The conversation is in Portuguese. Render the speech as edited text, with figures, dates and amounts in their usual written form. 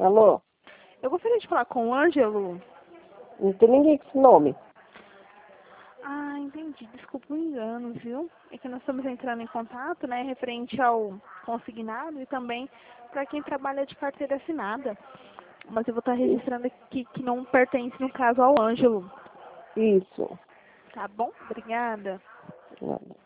Alô? Eu gostaria de falar com o Ângelo. Não tem ninguém com esse nome. Ah, entendi. Desculpa o engano, viu? É que nós estamos entrando em contato, né, referente ao consignado e também para quem trabalha de carteira assinada. Mas eu vou estar registrando aqui que não pertence, no caso, ao Ângelo. Isso. Tá bom? Obrigada. Nada.